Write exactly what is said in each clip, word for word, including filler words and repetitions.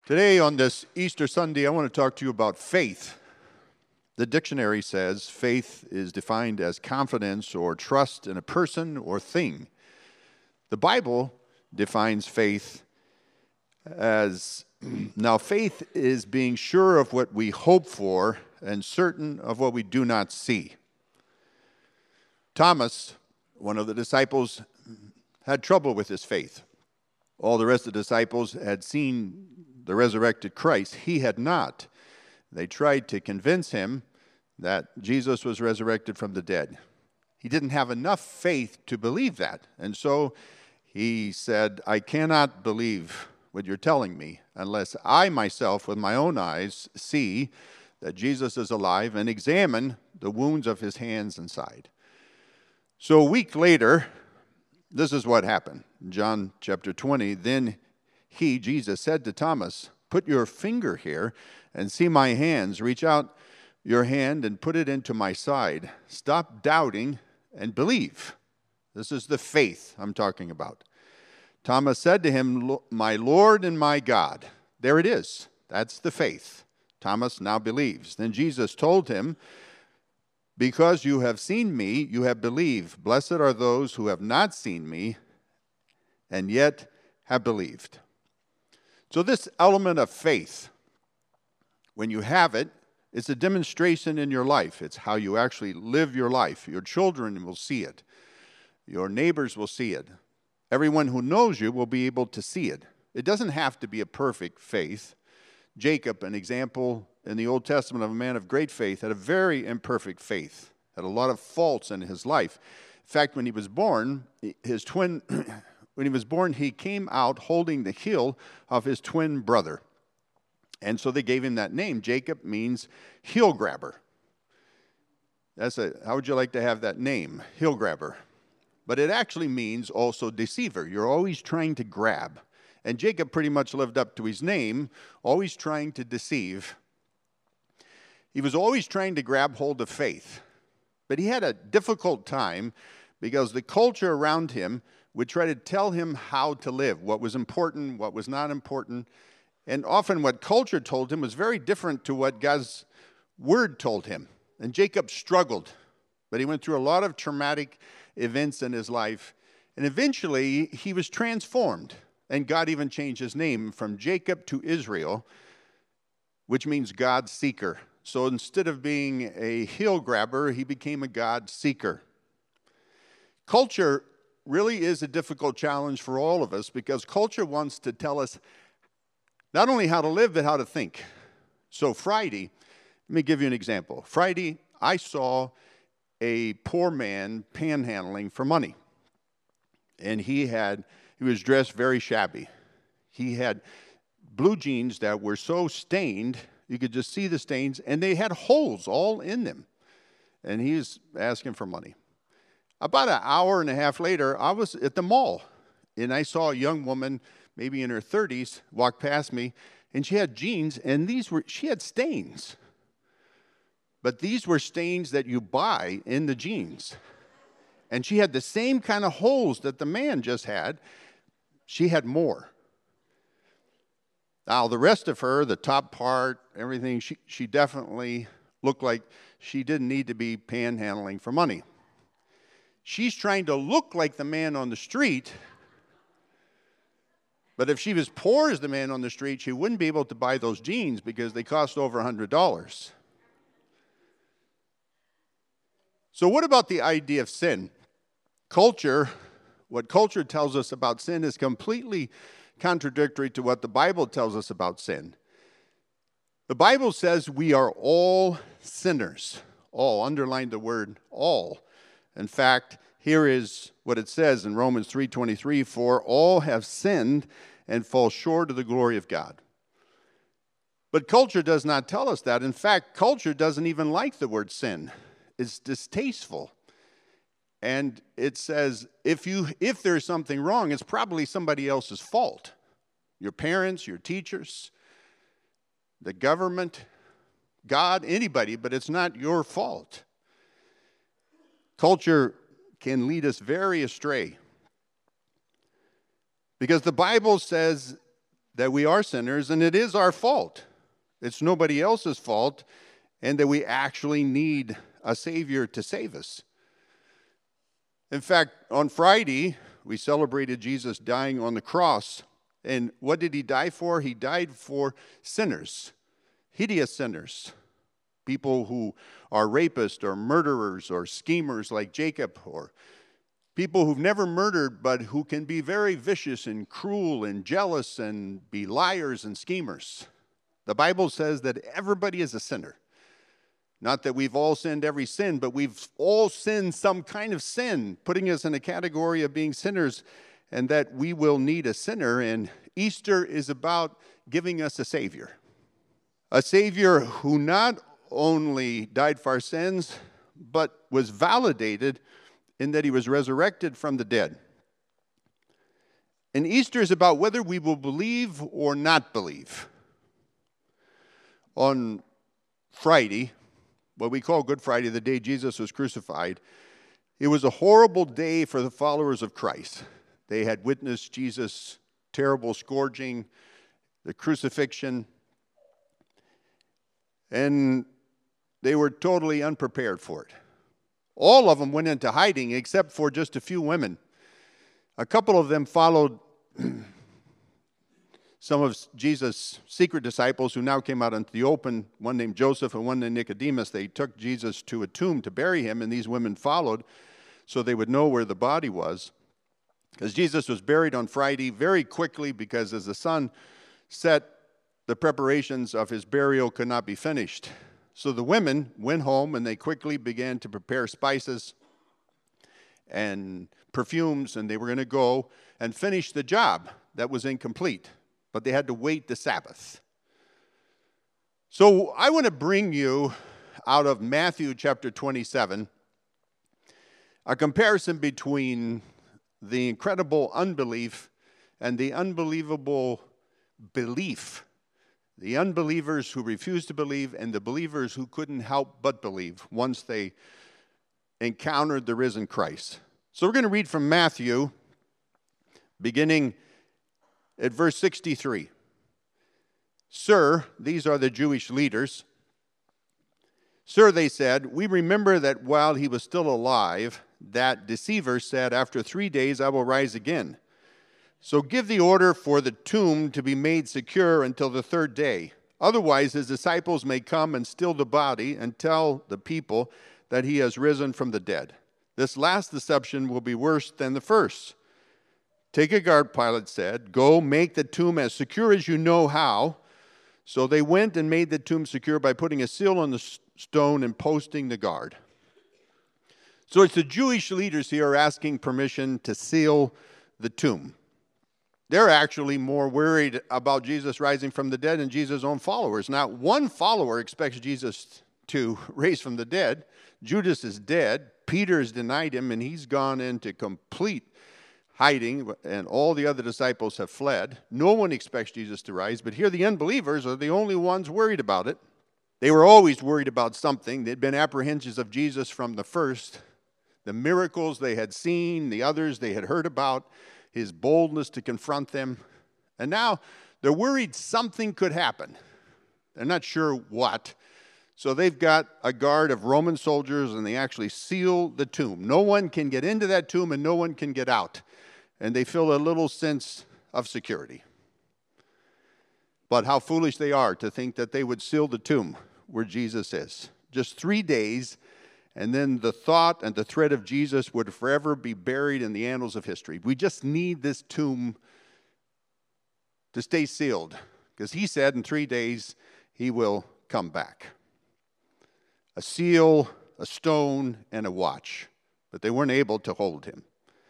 Today on this Easter Sunday, I want to talk to you about faith. The dictionary says faith is defined as confidence or trust in a person or thing. The Bible defines faith as, now faith is being sure of what we hope for and certain of what we do not see. Thomas, one of the disciples, had trouble with his faith. All the rest of the disciples had seen the resurrected Christ. He had not. They tried to convince him that Jesus was resurrected from the dead. He didn't have enough faith to believe that. And so he said, I cannot believe what you're telling me unless I myself with my own eyes see that Jesus is alive and examine the wounds of his hands and side. So a week later, this is what happened. John chapter twenty, then he, Jesus, said to Thomas, put your finger here and see my hands. Reach out your hand and put it into my side. Stop doubting and believe. This is the faith I'm talking about. Thomas said to him, my Lord and my God. There it is. That's the faith. Thomas now believes. Then Jesus told him, because you have seen me, you have believed. Blessed are those who have not seen me and yet have believed. So this element of faith, when you have it, it's a demonstration in your life. It's how you actually live your life. Your children will see it. Your neighbors will see it. Everyone who knows you will be able to see it. It doesn't have to be a perfect faith. Jacob, an example in the Old Testament of a man of great faith, had a very imperfect faith, had a lot of faults in his life. In fact, when he was born, his twin, when he was born, he came out holding the heel of his twin brother. And so they gave him that name. Jacob means heel grabber. That's a, how would you like to have that name? Heel grabber. But it actually means also deceiver. You're always trying to grab. And Jacob pretty much lived up to his name, always trying to deceive. He was always trying to grab hold of faith. But he had a difficult time because the culture around him would try to tell him how to live, what was important, what was not important. And often what culture told him was very different to what God's word told him. And Jacob struggled, but he went through a lot of traumatic events in his life. And eventually he was transformed. And God even changed his name from Jacob to Israel, which means God seeker. So instead of being a heel grabber, he became a God seeker. Culture really is a difficult challenge for all of us because culture wants to tell us not only how to live, but how to think. So Friday, let me give you an example. Friday, I saw a poor man panhandling for money. And he had, he was dressed very shabby. He had blue jeans that were so stained, you could just see the stains, and they had holes all in them. And he was asking for money. About an hour and a half later, I was at the mall, and I saw a young woman, maybe in her thirties, walk past me, and she had jeans, and these were, she had stains. But these were stains that you buy in the jeans. And she had the same kind of holes that the man just had. She had more. Now, the rest of her, the top part, everything, she, she definitely looked like she didn't need to be panhandling for money. She's trying to look like the man on the street, but if she was poor as the man on the street, she wouldn't be able to buy those jeans because they cost over one hundred dollars. So what about the idea of sin? Culture, what culture tells us about sin is completely contradictory to what the Bible tells us about sin. The Bible says we are all sinners. All, underline the word all. In fact, here is what it says in Romans three twenty-three, for all have sinned and fall short of the glory of God. But culture does not tell us that. In fact, culture doesn't even like the word sin. It's distasteful. And it says if you if there's something wrong, it's probably somebody else's fault. Your parents, your teachers, the government, God, anybody, but it's not your fault. Culture can lead us very astray. Because the Bible says that we are sinners and it is our fault. It's nobody else's fault, and that we actually need a Savior to save us. In fact, on Friday, we celebrated Jesus dying on the cross. And what did he die for? He died for sinners, hideous sinners, people who are rapists or murderers or schemers like Jacob, or people who've never murdered but who can be very vicious and cruel and jealous and be liars and schemers. The Bible says that everybody is a sinner. Not that we've all sinned every sin, but we've all sinned some kind of sin, putting us in a category of being sinners, and that we will need a sinner. And Easter is about giving us a Savior. A Savior who not only died for our sins, but was validated in that he was resurrected from the dead. And Easter is about whether we will believe or not believe. On Friday, what we call Good Friday, the day Jesus was crucified, it was a horrible day for the followers of Christ. They had witnessed Jesus' terrible scourging, the crucifixion, and they were totally unprepared for it. All of them went into hiding except for just a few women. A couple of them followed some of Jesus' secret disciples who now came out into the open, one named Joseph and one named Nicodemus. They took Jesus to a tomb to bury him, and these women followed so they would know where the body was. Because Jesus was buried on Friday very quickly, because as the sun set, the preparations of his burial could not be finished. So the women went home and they quickly began to prepare spices and perfumes, and they were going to go and finish the job that was incomplete. But they had to wait the Sabbath. So I want to bring you out of Matthew chapter twenty-seven a comparison between the incredible unbelief and the unbelievable belief. The unbelievers who refused to believe and the believers who couldn't help but believe once they encountered the risen Christ. So we're going to read from Matthew, beginning at verse sixty-three. Sir, these are the Jewish leaders. Sir, they said, we remember that while he was still alive, that deceiver said, after three days I will rise again. So give the order for the tomb to be made secure until the third day. Otherwise, his disciples may come and steal the body and tell the people that he has risen from the dead. This last deception will be worse than the first. Take a guard, Pilate said. Go make the tomb as secure as you know how. So they went and made the tomb secure by putting a seal on the stone and posting the guard. So it's the Jewish leaders here asking permission to seal the tomb. They're actually more worried about Jesus rising from the dead than Jesus' own followers. Now, one follower expects Jesus to raise from the dead. Judas is dead. Peter has denied him, and he's gone into complete hiding, and all the other disciples have fled. No one expects Jesus to rise, but here the unbelievers are the only ones worried about it. They were always worried about something. They'd been apprehensions of Jesus from the first. The miracles they had seen, the others they had heard about, his boldness to confront them. And now they're worried something could happen. They're not sure what. So they've got a guard of Roman soldiers, and they actually seal the tomb. No one can get into that tomb, and no one can get out. And they feel a little sense of security. But how foolish they are to think that they would seal the tomb where Jesus is. Just three days, and then the thought and the threat of Jesus would forever be buried in the annals of history. We just need this tomb to stay sealed, because he said in three days he will come back. A seal, a stone, and a watch. But they weren't able to hold him.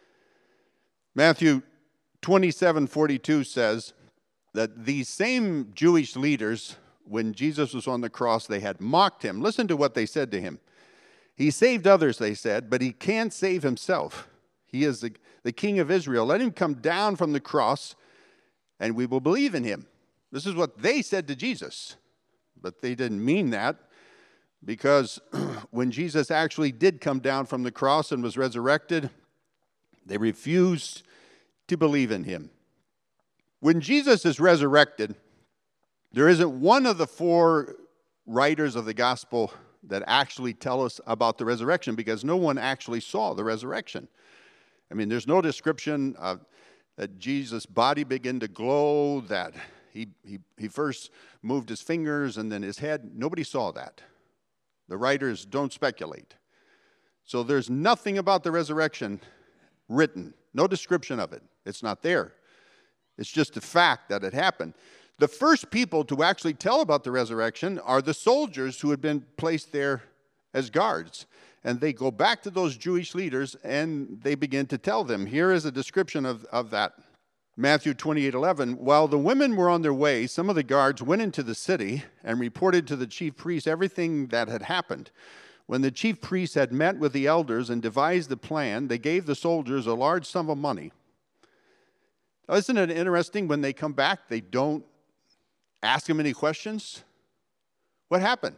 Matthew twenty-seven forty-two says that these same Jewish leaders, when Jesus was on the cross, they had mocked him. Listen to what they said to him. He saved others, they said, but he can't save himself. He is the, the King of Israel. Let him come down from the cross, and we will believe in him. This is what they said to Jesus. But they didn't mean that, because when Jesus actually did come down from the cross and was resurrected, they refused to believe in him. When Jesus is resurrected, there isn't one of the four writers of the gospel that actually tell us about the resurrection, because no one actually saw the resurrection. I mean, there's no description of that Jesus' body began to glow, that he, he, he first moved his fingers and then his head. Nobody saw that. The writers don't speculate. So there's nothing about the resurrection written, no description of it. It's not there. It's just a fact that it happened. The first people to actually tell about the resurrection are the soldiers who had been placed there as guards. And they go back to those Jewish leaders and they begin to tell them. Here is a description of, of that. Matthew twenty-eight eleven, while the women were on their way, some of the guards went into the city and reported to the chief priests everything that had happened. When the chief priests had met with the elders and devised a plan, they gave the soldiers a large sum of money. Now, isn't it interesting when they come back, they don't ask them any questions? What happened?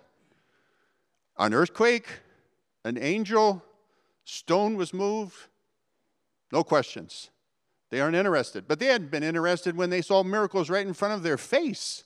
An earthquake? An angel? Stone was moved? No questions. They aren't interested. But they hadn't been interested when they saw miracles right in front of their face.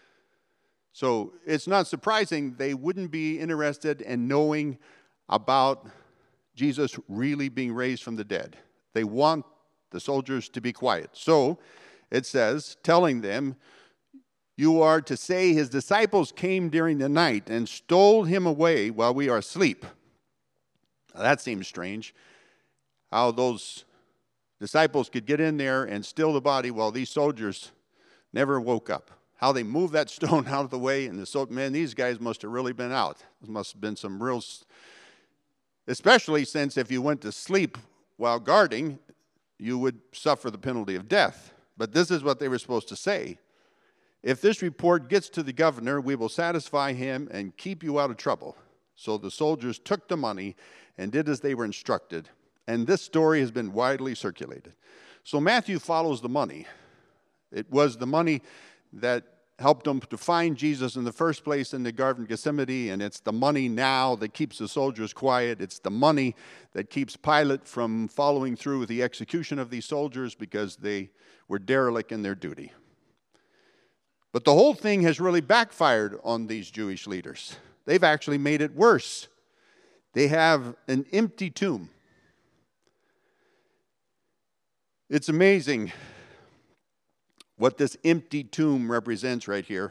So it's not surprising they wouldn't be interested in knowing about Jesus really being raised from the dead. They want the soldiers to be quiet. So it says, telling them, you are to say his disciples came during the night and stole him away while we are asleep. Now, that seems strange. How those disciples could get in there and steal the body while these soldiers never woke up. How they moved that stone out of the way, and the so man, these guys must have really been out. There must have been some real, especially since if you went to sleep while guarding, you would suffer the penalty of death. But this is what they were supposed to say. If this report gets to the governor, we will satisfy him and keep you out of trouble. So the soldiers took the money and did as they were instructed. And this story has been widely circulated. So Matthew follows the money. It was the money that helped them to find Jesus in the first place in the Garden of Gethsemane, and it's the money now that keeps the soldiers quiet. It's the money that keeps Pilate from following through with the execution of these soldiers because they were derelict in their duty. But the whole thing has really backfired on these Jewish leaders. They've actually made it worse. They have an empty tomb. It's amazing what this empty tomb represents right here.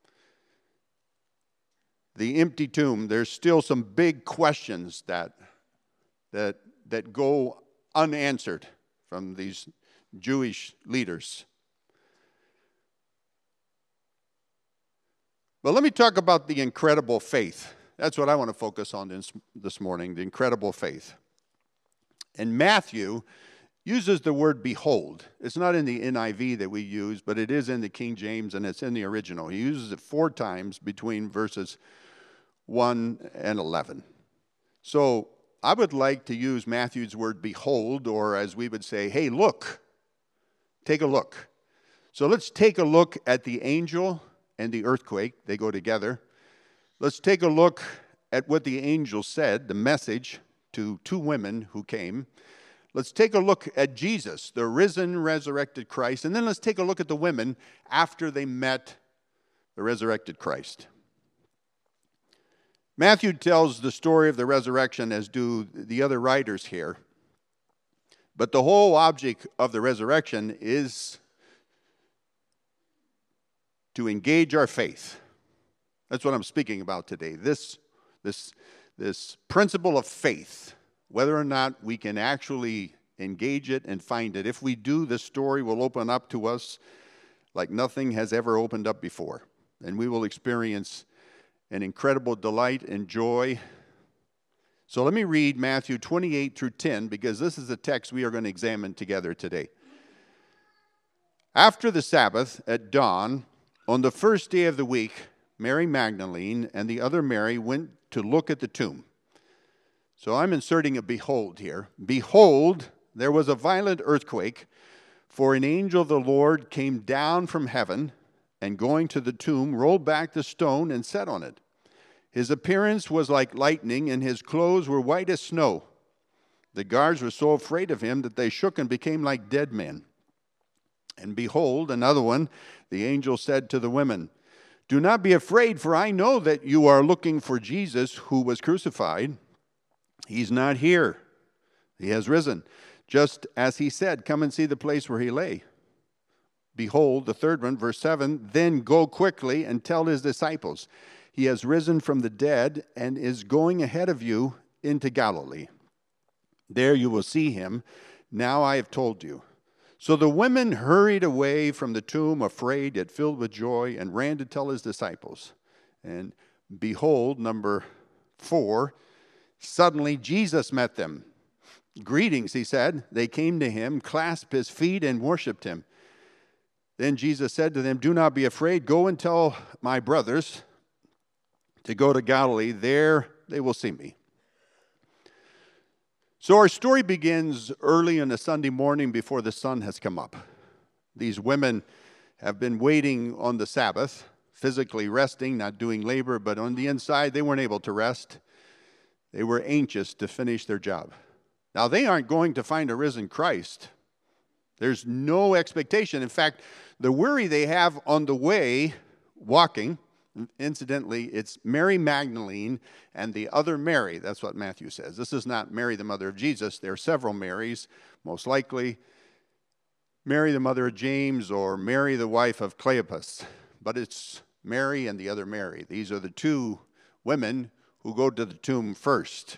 The empty tomb, there's still some big questions that, that, that go unanswered from these Jewish leaders. But let me talk about the incredible faith. That's what I want to focus on this, this morning, the incredible faith. And Matthew uses the word behold. It's not in the N I V that we use, but it is in the King James and it's in the original. He uses it four times between verses one and eleven. So I would like to use Matthew's word behold, or as we would say, hey, look. Take a look. So let's take a look at the angel and the earthquake. They go together. Let's take a look at what the angel said, the message to two women who came. Let's take a look at Jesus, the risen, resurrected Christ. And then let's take a look at the women after they met the resurrected Christ. Matthew tells the story of the resurrection, as do the other writers here. But the whole object of the resurrection is to engage our faith. That's what I'm speaking about today. This, this, this principle of faith, whether or not we can actually engage it and find it. If we do, this story will open up to us like nothing has ever opened up before. And we will experience an incredible delight and joy. So let me read Matthew twenty-eight through ten, because this is the text we are going to examine together today. After the Sabbath, at dawn, on the first day of the week, Mary Magdalene and the other Mary went to look at the tomb. So I'm inserting a behold here. Behold, there was a violent earthquake, for an angel of the Lord came down from heaven, and going to the tomb, rolled back the stone and sat on it. His appearance was like lightning, and his clothes were white as snow. The guards were so afraid of him that they shook and became like dead men. And behold, another one, the angel said to the women, "Do not be afraid, for I know that you are looking for Jesus who was crucified. He's not here. He has risen. Just as he said, come and see the place where he lay." Behold, the third one, verse seven, "Then go quickly and tell his disciples, he has risen from the dead and is going ahead of you into Galilee. There you will see him. Now I have told you." So the women hurried away from the tomb, afraid yet filled with joy, and ran to tell his disciples. And behold, number four, suddenly Jesus met them. "Greetings," he said. They came to him, clasped his feet, and worshipped him. Then Jesus said to them, "Do not be afraid. Go and tell my brothers to go to Galilee. There they will see me." So our story begins early on a Sunday morning before the sun has come up. These women have been waiting on the Sabbath, physically resting, not doing labor, but on the inside they weren't able to rest. They were anxious to finish their job. Now they aren't going to find a risen Christ. There's no expectation. In fact, the worry they have on the way walking, incidentally, it's Mary Magdalene and the other Mary. That's what Matthew says. This is not Mary, the mother of Jesus. There are several Marys, most likely Mary, the mother of James, or Mary, the wife of Cleopas. But it's Mary and the other Mary. These are the two women who go to the tomb first.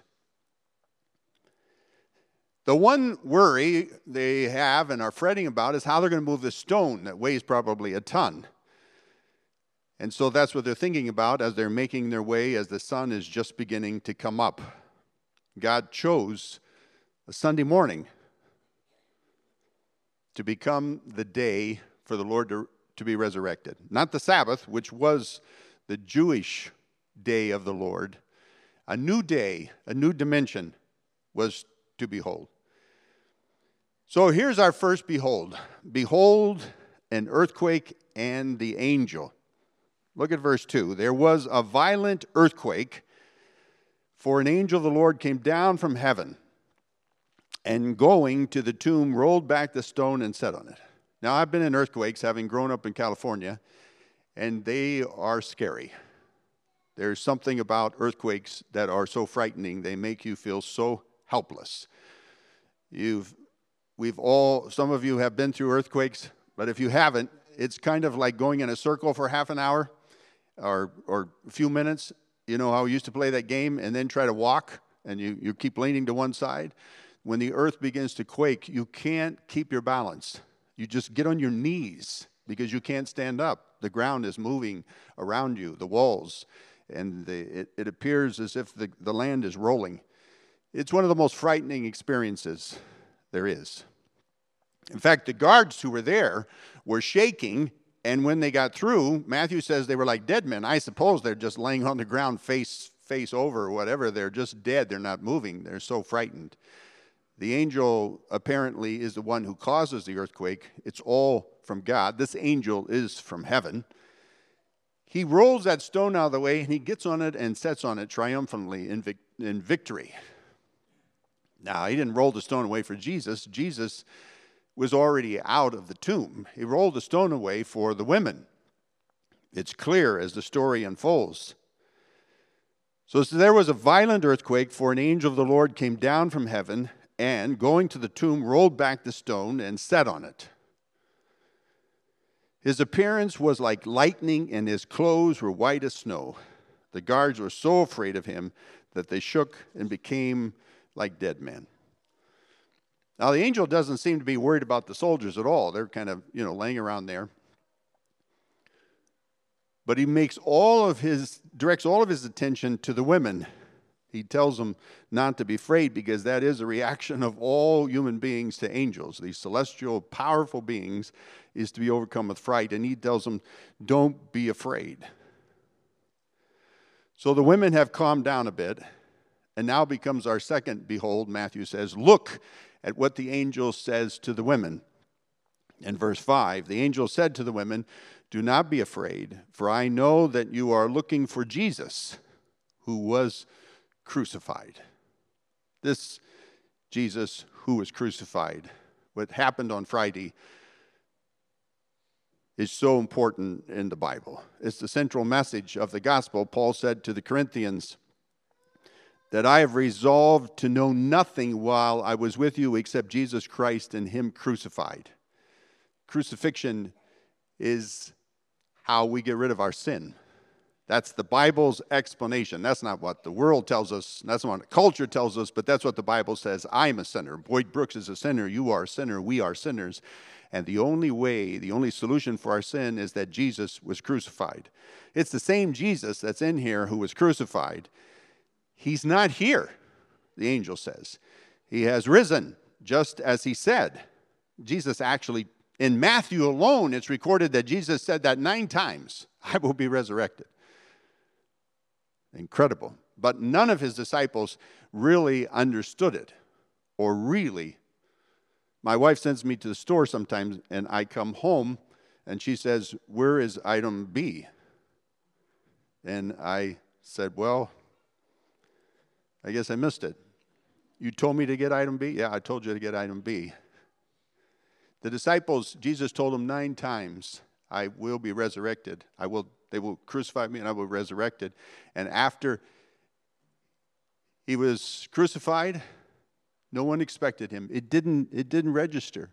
The one worry they have and are fretting about is how they're going to move the stone that weighs probably a ton. And so that's what they're thinking about as they're making their way as the sun is just beginning to come up. God chose a Sunday morning to become the day for the Lord to, to be resurrected. Not the Sabbath, which was the Jewish day of the Lord. A new day, a new dimension was to behold. So here's our first behold. Behold, an earthquake and the angel. Look at verse two. There was a violent earthquake, for an angel of the Lord came down from heaven, and going to the tomb, rolled back the stone and sat on it. Now, I've been in earthquakes, having grown up in California, and they are scary. There's something about earthquakes that are so frightening. They make you feel so helpless. You've We've all, some of you have been through earthquakes, but if you haven't, it's kind of like going in a circle for half an hour or or a few minutes. You know how we used to play that game and then try to walk and you, you keep leaning to one side? When the earth begins to quake, you can't keep your balance. You just get on your knees because you can't stand up. The ground is moving around you, the walls, and the, it, it appears as if the, the land is rolling. It's one of the most frightening experiences there is. In fact, the guards who were there were shaking, and when they got through, Matthew says they were like dead men. I suppose they're just laying on the ground face face over or whatever. They're just dead. They're not moving. They're so frightened. The angel apparently is the one who causes the earthquake. It's all from God. This angel is from heaven. He rolls that stone out of the way, and he gets on it and sits on it triumphantly in, vic- in victory. Now, he didn't roll the stone away for Jesus. Jesus was already out of the tomb. He rolled the stone away for the women. It's clear as the story unfolds. So, so there was a violent earthquake, for an angel of the Lord came down from heaven and, going to the tomb, rolled back the stone and sat on it. His appearance was like lightning, and his clothes were white as snow. The guards were so afraid of him that they shook and became like dead men. Now, the angel doesn't seem to be worried about the soldiers at all. They're kind of, you know, laying around there. But he makes all of his, directs all of his attention to the women. He tells them not to be afraid, because that is a reaction of all human beings to angels. These celestial, powerful beings is to be overcome with fright. And he tells them, don't be afraid. So the women have calmed down a bit. And now becomes our second behold. Matthew says, look at what the angel says to the women. In verse five, the angel said to the women, do not be afraid, for I know that you are looking for Jesus, who was crucified. This Jesus who was crucified, what happened on Friday, is so important in the Bible. It's the central message of the gospel. Paul said to the Corinthians that I have resolved to know nothing while I was with you except Jesus Christ and him crucified. Crucifixion is how we get rid of our sin. That's the Bible's explanation. That's not what the world tells us. That's not what the culture tells us, but that's what the Bible says. I'm a sinner. Boyd Brooks is a sinner. You are a sinner. We are sinners. And the only way, the only solution for our sin is that Jesus was crucified. It's the same Jesus that's in here who was crucified. He's not here, the angel says. He has risen, just as he said. Jesus actually, in Matthew alone, it's recorded that Jesus said that nine times, I will be resurrected. Incredible. But none of his disciples really understood it, or really. My wife sends me to the store sometimes, and I come home, and she says, where is item B? And I said, well, I guess I missed it. You told me to get item B? Yeah, I told you to get item B. The disciples, Jesus told them nine times, I will be resurrected. I will, they will crucify me and I will be resurrected. And after he was crucified, no one expected him. It didn't, it didn't register.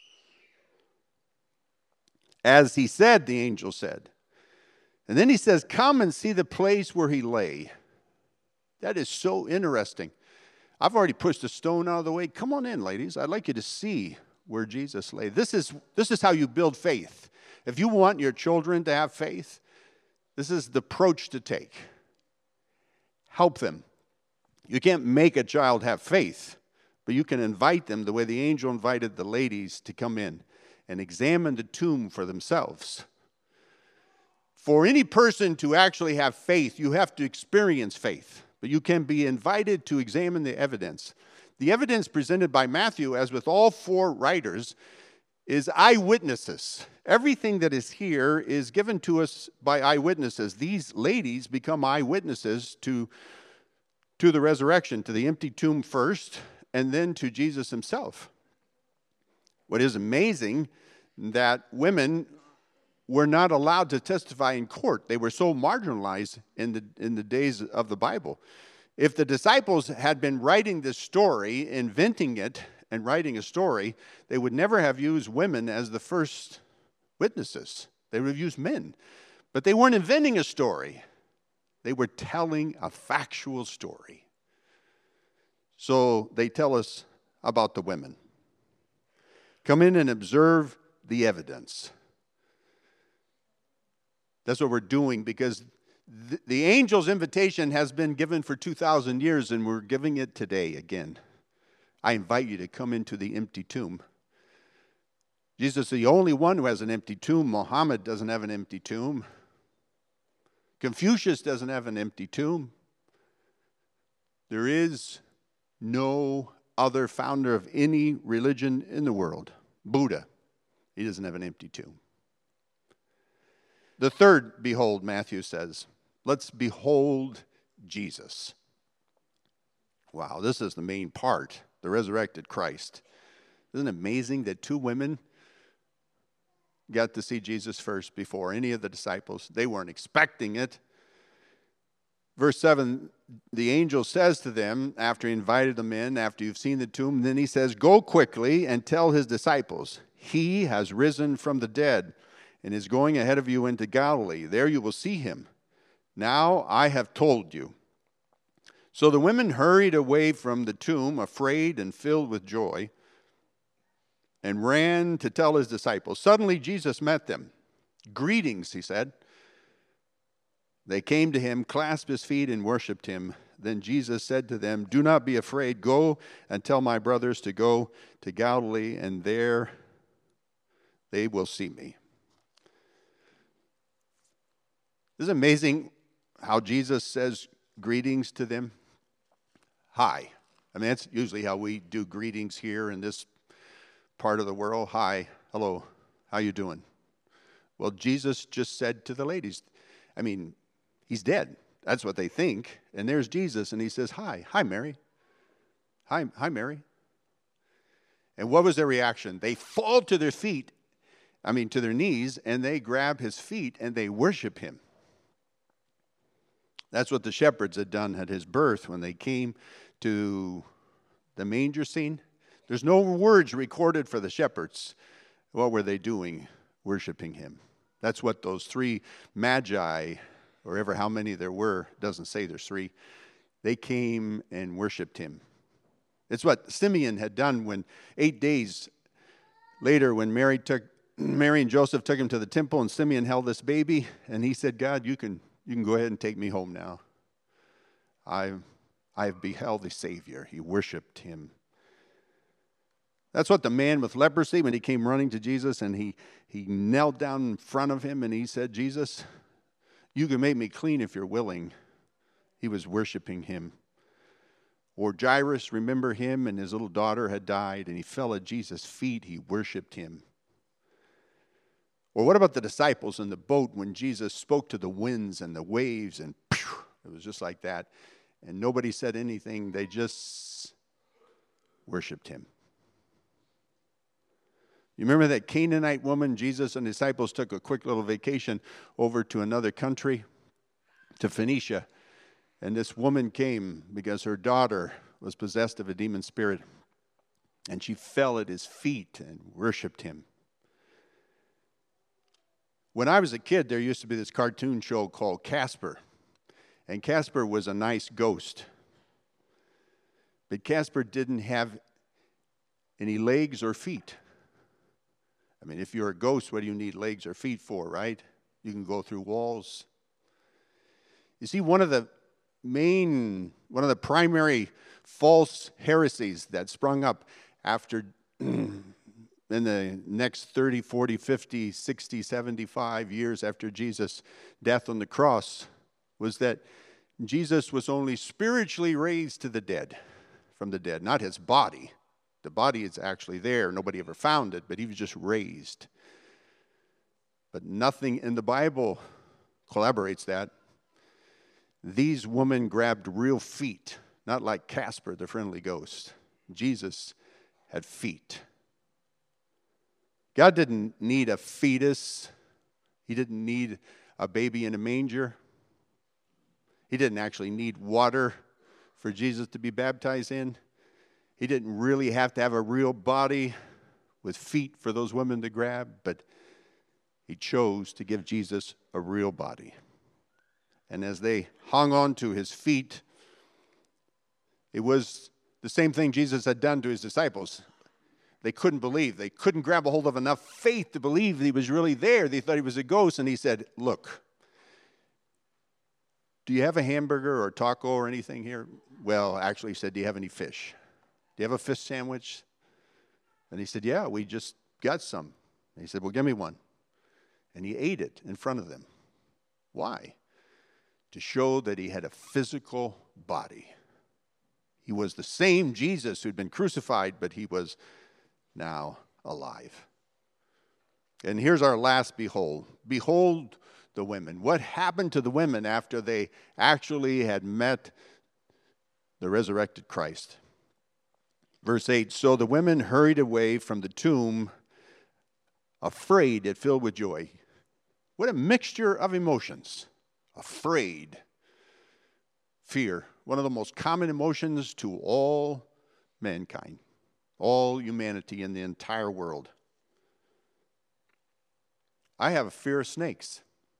As he said, the angel said. And then he says, come and see the place where he lay. That is so interesting. I've already pushed a stone out of the way. Come on in, ladies. I'd like you to see where Jesus lay. This is, this is how you build faith. If you want your children to have faith, this is the approach to take. Help them. You can't make a child have faith, but you can invite them the way the angel invited the ladies to come in and examine the tomb for themselves. For any person to actually have faith, you have to experience faith. But you can be invited to examine the evidence. The evidence presented by Matthew, as with all four writers, is eyewitnesses. Everything that is here is given to us by eyewitnesses. These ladies become eyewitnesses to, to the resurrection, to the empty tomb first, and then to Jesus himself. What is amazing, that women were not allowed to testify in court. They were so marginalized in the, in the days of the Bible. If the disciples had been writing this story, inventing it, and writing a story, they would never have used women as the first witnesses. They would have used men. But they weren't inventing a story. They were telling a factual story. So they tell us about the women. Come in and observe the evidence. That's what we're doing, because the, the angel's invitation has been given for two thousand years, and we're giving it today again. I invite you to come into the empty tomb. Jesus is the only one who has an empty tomb. Muhammad doesn't have an empty tomb. Confucius doesn't have an empty tomb. There is no other founder of any religion in the world. Buddha, he doesn't have an empty tomb. The third, behold, Matthew says, let's behold Jesus. Wow, this is the main part, the resurrected Christ. Isn't it amazing that two women got to see Jesus first before any of the disciples? They weren't expecting it. Verse seven, the angel says to them, after he invited them in, after you've seen the tomb, then he says, go quickly and tell his disciples, he has risen from the dead and is going ahead of you into Galilee. There you will see him. Now I have told you. So the women hurried away from the tomb, afraid and filled with joy, and ran to tell his disciples. Suddenly Jesus met them. Greetings, he said. They came to him, clasped his feet, and worshipped him. Then Jesus said to them, do not be afraid. Go and tell my brothers to go to Galilee, and there they will see me. Isn't it amazing how Jesus says greetings to them? Hi. I mean, that's usually how we do greetings here in this part of the world. Hi, hello, how you doing? Well, Jesus just said to the ladies, I mean, he's dead. That's what they think. And there's Jesus, and he says, hi, hi, Mary. Hi, hi, Mary. And what was their reaction? They fall to their feet, I mean, to their knees, and they grab his feet and they worship him. That's what the shepherds had done at his birth when they came to the manger scene. There's no words recorded for the shepherds. What were they doing? Worshiping him. That's what those three magi, or ever how many there were, doesn't say there's three, they came and worshiped him. It's what Simeon had done when eight days later, when Mary took Mary and Joseph took him to the temple, and Simeon held this baby, and he said, God, you can you can go ahead and take me home now. I've I've beheld the Savior. He worshiped him. That's what the man with leprosy, when he came running to Jesus, and he, he knelt down in front of him, and he said, Jesus, you can make me clean if you're willing. He was worshiping him. Or Jairus, remember him, and his little daughter had died, and he fell at Jesus' feet. He worshiped him. Or what about the disciples in the boat when Jesus spoke to the winds and the waves, and phew, it was just like that, and nobody said anything. They just worshiped him. You remember that Canaanite woman? Jesus and the disciples took a quick little vacation over to another country, to Phoenicia. And this woman came because her daughter was possessed of a demon spirit. And she fell at his feet and worshiped him. When I was a kid, there used to be this cartoon show called Casper. And Casper was a nice ghost. But Casper didn't have any legs or feet. I mean, if you're a ghost, what do you need legs or feet for, right? You can go through walls. You see, one of the main, one of the primary false heresies that sprung up after, in the next thirty, forty, fifty, sixty, seventy-five years after Jesus' death on the cross, was that Jesus was only spiritually raised to the dead, from the dead, not his body. The body is actually there. Nobody ever found it, but he was just raised. But nothing in the Bible corroborates that. These women grabbed real feet, not like Casper, the friendly ghost. Jesus had feet. God didn't need a fetus. He didn't need a baby in a manger. He didn't actually need water for Jesus to be baptized in. He didn't really have to have a real body with feet for those women to grab, but he chose to give Jesus a real body. And as they hung on to his feet, it was the same thing Jesus had done to his disciples. They couldn't believe. They couldn't grab a hold of enough faith to believe he was really there. They thought he was a ghost, and he said, look, do you have a hamburger or a taco or anything here? Well, actually, he said, do you have any fish? Do you have a fish sandwich? And he said, yeah, we just got some. And he said, well, give me one. And he ate it in front of them. Why? To show that he had a physical body. He was the same Jesus who'd been crucified, but he was now alive. And here's our last behold. Behold the women. What happened to the women after they actually had met the resurrected Christ? Verse eight, so the women hurried away from the tomb, afraid yet filled with joy. What a mixture of emotions. Afraid. Fear. One of the most common emotions to all mankind. All humanity in the entire world. I have a fear of snakes.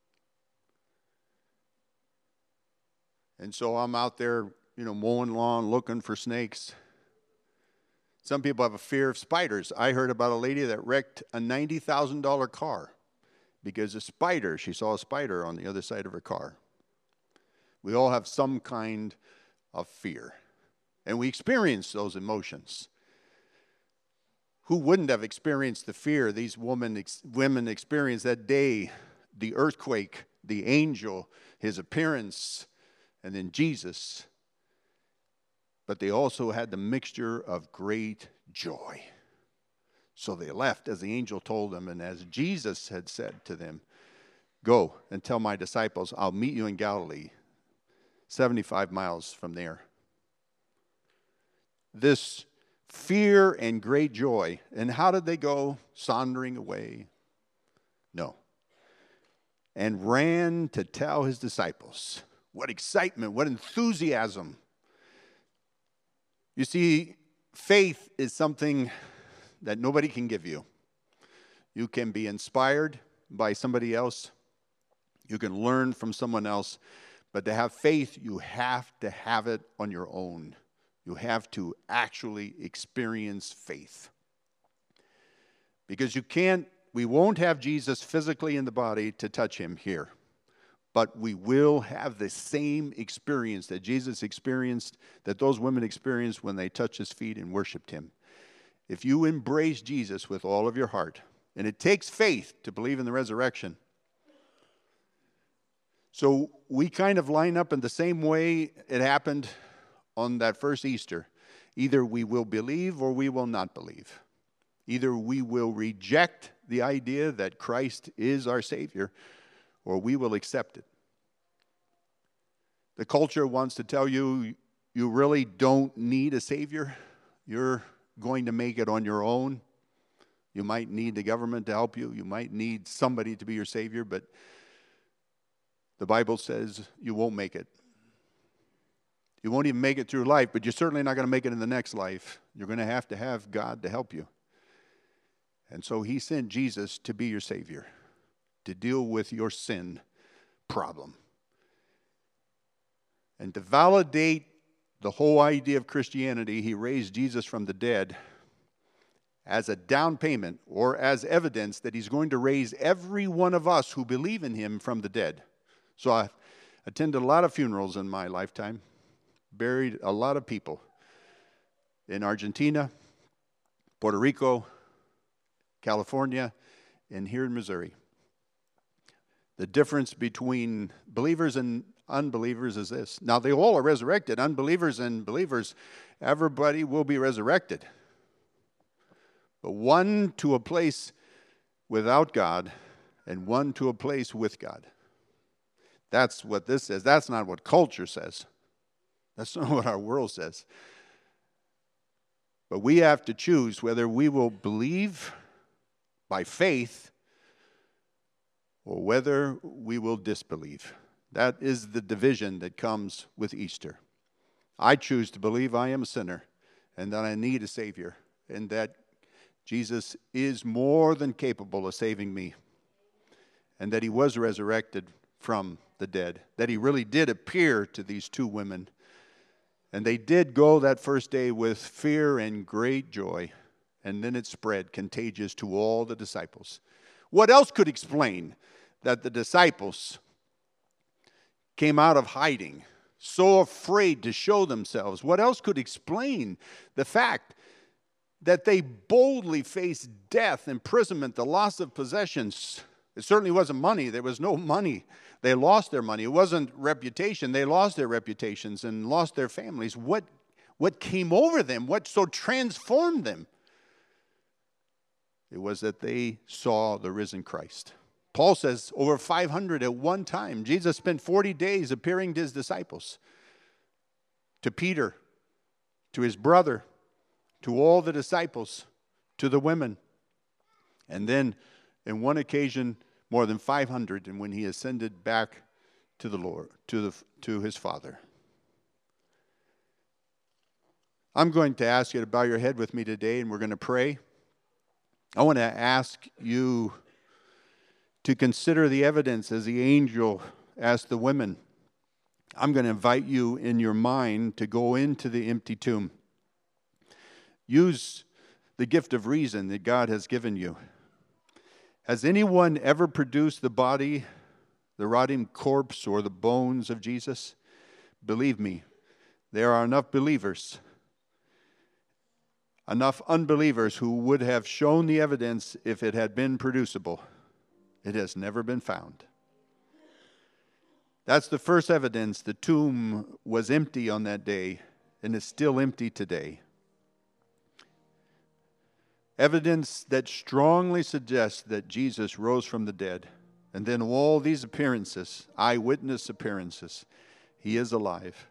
And so I'm out there, you know, mowing lawn, looking for snakes. Some people have a fear of spiders. I heard about a lady that wrecked a ninety thousand dollars car because a spider, she saw a spider on the other side of her car. We all have some kind of fear. And we experience those emotions. Who wouldn't have experienced the fear these women, ex- women experienced that day? The earthquake, the angel, his appearance, and then Jesus. But they also had the mixture of great joy. So they left as the angel told them, and as Jesus had said to them, go and tell my disciples, I'll meet you in Galilee, seventy-five miles from there. This fear and great joy. And how did they go? Sauntering away. No. And ran to tell his disciples. What excitement, what enthusiasm. You see, faith is something that nobody can give you. You can be inspired by somebody else. You can learn from someone else. But to have faith, you have to have it on your own. You have to actually experience faith. Because you can't, we won't have Jesus physically in the body to touch him here. But we will have the same experience that Jesus experienced, that those women experienced when they touched his feet and worshiped him. If you embrace Jesus with all of your heart, and it takes faith to believe in the resurrection. So we kind of line up in the same way it happened on that first Easter. Either we will believe or we will not believe. Either we will reject the idea that Christ is our Savior, or we will accept it. The culture wants to tell you you really don't need a Savior. You're going to make it on your own. You might need the government to help you. You might need somebody to be your Savior, but the Bible says you won't make it. You won't even make it through life, but you're certainly not going to make it in the next life. You're going to have to have God to help you. And so he sent Jesus to be your Savior, to deal with your sin problem. And to validate the whole idea of Christianity, he raised Jesus from the dead as a down payment or as evidence that he's going to raise every one of us who believe in him from the dead. So I attended a lot of funerals in my lifetime, buried a lot of people in Argentina, Puerto Rico, California, and here in Missouri. The difference between believers and unbelievers is this. Now, they all are resurrected. Unbelievers and believers, everybody will be resurrected. But one to a place without God and one to a place with God. That's what this says. That's not what culture says. That's not what our world says. But we have to choose whether we will believe by faith or whether we will disbelieve. That is the division that comes with Easter. I choose to believe I am a sinner and that I need a Savior and that Jesus is more than capable of saving me and that he was resurrected from the dead, that he really did appear to these two women. And they did go that first day with fear and great joy, and then it spread contagious to all the disciples. What else could explain that the disciples came out of hiding, so afraid to show themselves? What else could explain the fact that they boldly faced death, imprisonment, the loss of possessions? It certainly wasn't money. There was no money. They lost their money. It wasn't reputation. They lost their reputations and lost their families. What, what came over them? What so transformed them? It was that they saw the risen Christ. Paul says over five hundred at one time. Jesus spent forty days appearing to his disciples, to Peter, to his brother, to all the disciples, to the women. And then, in one occasion, more than five hundred, and when he ascended back to the Lord, to the to his Father. I'm going to ask you to bow your head with me today, and we're going to pray. I want to ask you to consider the evidence as the angel asked the women. I'm going to invite you in your mind to go into the empty tomb. Use the gift of reason that God has given you. Has anyone ever produced the body, the rotting corpse, or the bones of Jesus? Believe me, there are enough believers, enough unbelievers who would have shown the evidence if it had been producible. It has never been found. That's the first evidence. The tomb was empty on that day and is still empty today. Evidence that strongly suggests that Jesus rose from the dead. And then all these appearances, eyewitness appearances, he is alive.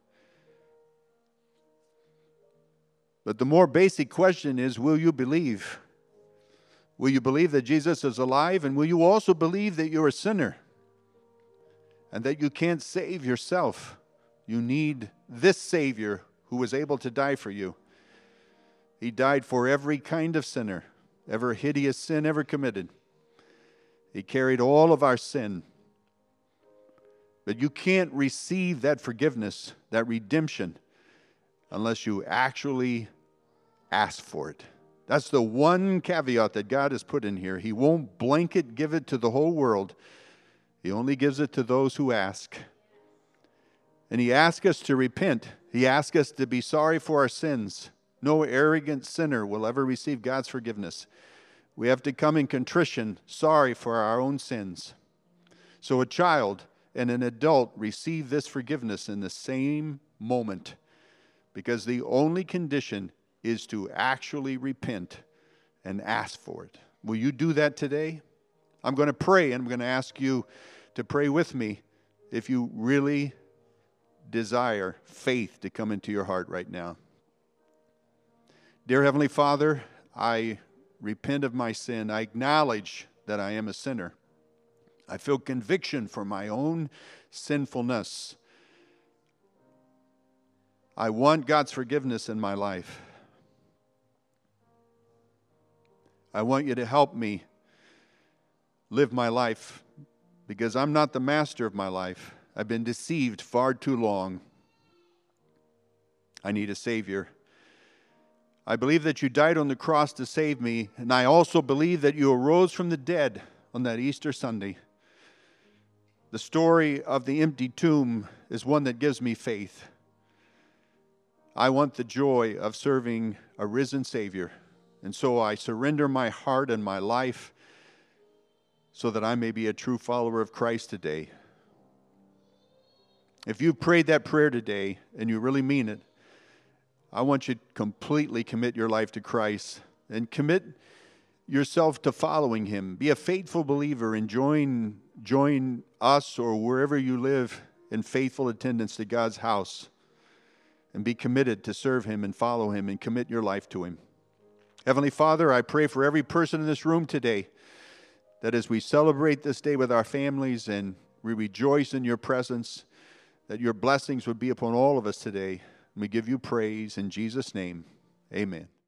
But the more basic question is, will you believe? Will you believe that Jesus is alive? And will you also believe that you're a sinner and that you can't save yourself? You need this Savior who was able to die for you. He died for every kind of sinner, every hideous sin ever committed. He carried all of our sin. But you can't receive that forgiveness, that redemption, unless you actually ask for it. That's the one caveat that God has put in here. He won't blanket give it to the whole world. He only gives it to those who ask. And He asks us to repent. He asks us to be sorry for our sins. No arrogant sinner will ever receive God's forgiveness. We have to come in contrition, sorry for our own sins. So a child and an adult receive this forgiveness in the same moment, because the only condition is to actually repent and ask for it. Will you do that today? I'm going to pray, and I'm going to ask you to pray with me if you really desire faith to come into your heart right now. Dear Heavenly Father, I repent of my sin. I acknowledge that I am a sinner. I feel conviction for my own sinfulness. I want God's forgiveness in my life. I want you to help me live my life, because I'm not the master of my life. I've been deceived far too long. I need a Savior. I believe that you died on the cross to save me, and I also believe that you arose from the dead on that Easter Sunday. The story of the empty tomb is one that gives me faith. I want the joy of serving a risen Savior. And so I surrender my heart and my life so that I may be a true follower of Christ today. If you prayed that prayer today and you really mean it, I want you to completely commit your life to Christ and commit yourself to following Him. Be a faithful believer and join, join us or wherever you live in faithful attendance to God's house. And be committed to serve Him and follow Him and commit your life to Him. Heavenly Father, I pray for every person in this room today that as we celebrate this day with our families and we rejoice in your presence, that your blessings would be upon all of us today. And we give you praise in Jesus' name. Amen.